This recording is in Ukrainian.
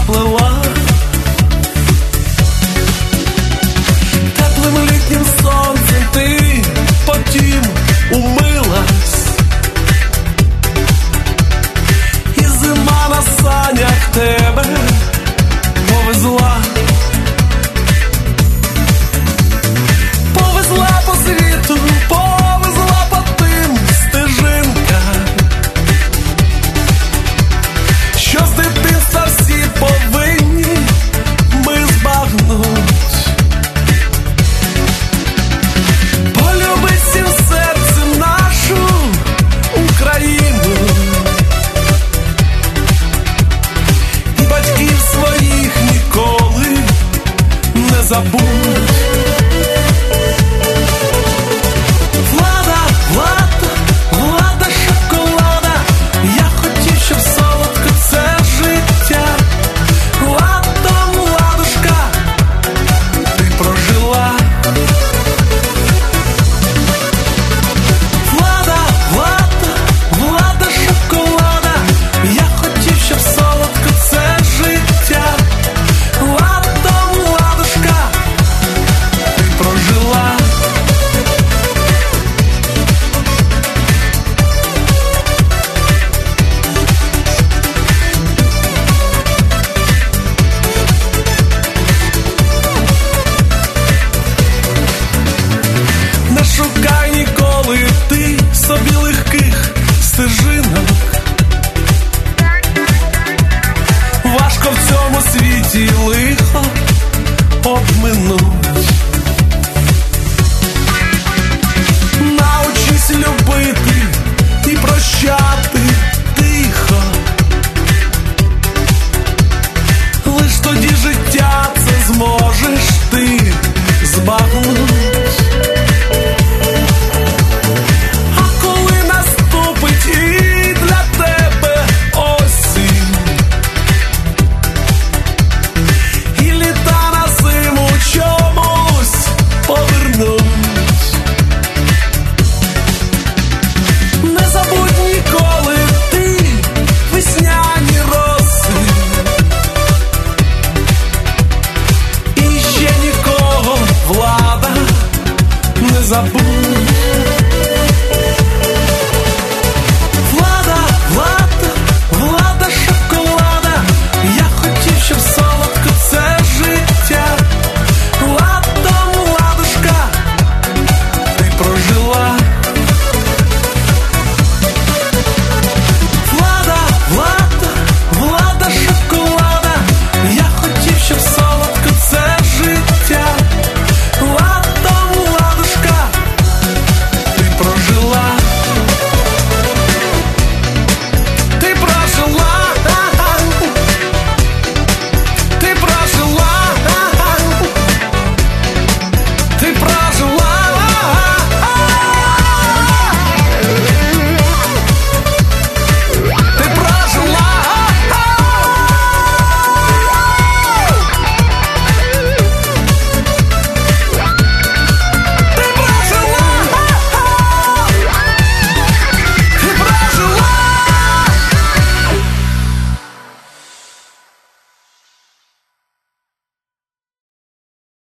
заплила. Теплим літнім сонцем ти потім умилась, і зима на санях тебе повезла. Повезла по світу, повезла по тим стежинкам, що з дитинства всі повинні ми збагнуть. Полюби всім серцем нашу Україну, і батьків своїх ніколи не забудь. Влада, шоколада, я хотів, щоб солодко це життя. Ладушка, ти прожила. Влада, шоколада, я хотів, щоб солодко це життя. Ладушка, ти прожила. Не шукай ніколи ти собі легких стежинок. Важко в цьому світі лихо обминуть.